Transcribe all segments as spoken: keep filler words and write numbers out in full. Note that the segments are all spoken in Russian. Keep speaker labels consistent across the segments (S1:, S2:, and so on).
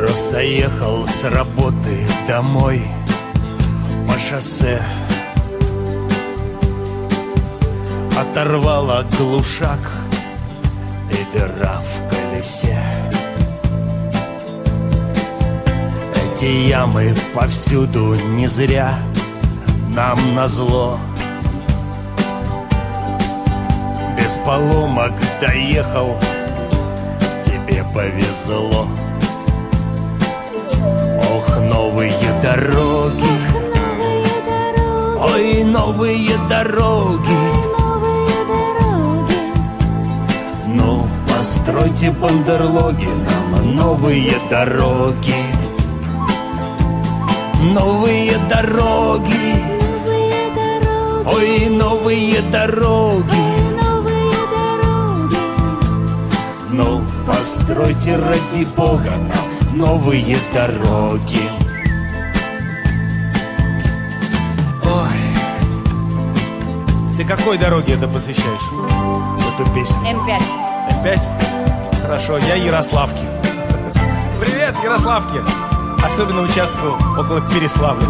S1: Просто ехал с работы домой по шоссе. Оторвала глушак и дыра в колесе. Эти ямы повсюду не зря нам назло. Без поломок доехал, тебе повезло. Ох, новые дороги, ой, новые дороги. Ну, постройте бандерлоги нам новые дороги. Новые дороги, ой, новые дороги. Ну, постройте ради Бога нам новые дороги. Ой, ты какой дороге это посвящаешь? Эту песню?
S2: эм пять.
S1: эм пять? Хорошо, я Ярославки. Привет, Ярославки! Особенно участвовал около Переславля.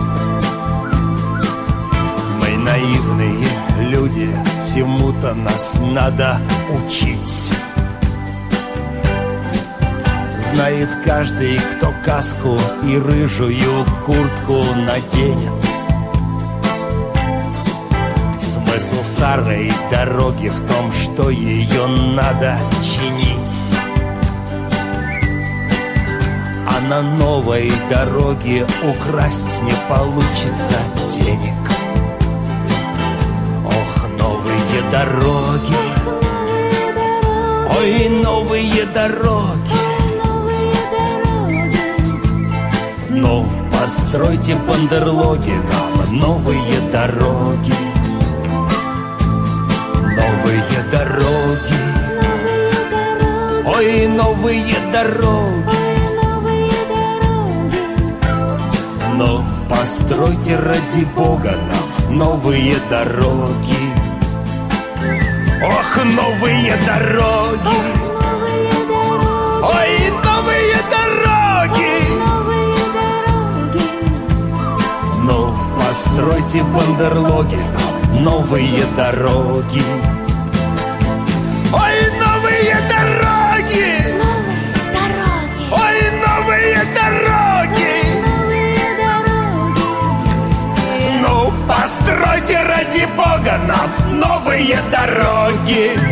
S1: Мы наивные люди, всему-то нас надо учить. Знает каждый, кто каску и рыжую куртку наденет. Смысл старой дороги в том, что ее надо чинить. А на новой дороге украсть не получится денег. Ох, новые дороги, ой, новые дороги. Ну, постройте бандерлоги нам новые дороги. Новые дороги, ой, новые дороги. Ну, постройте ради Бога нам новые дороги. Ох, новые дороги, ой, новые дороги. Ну, постройте бандерлоги нам новые дороги. Ой, новые дороги, ой, новые дороги. Ну, постройте ради Бога нам новые дороги.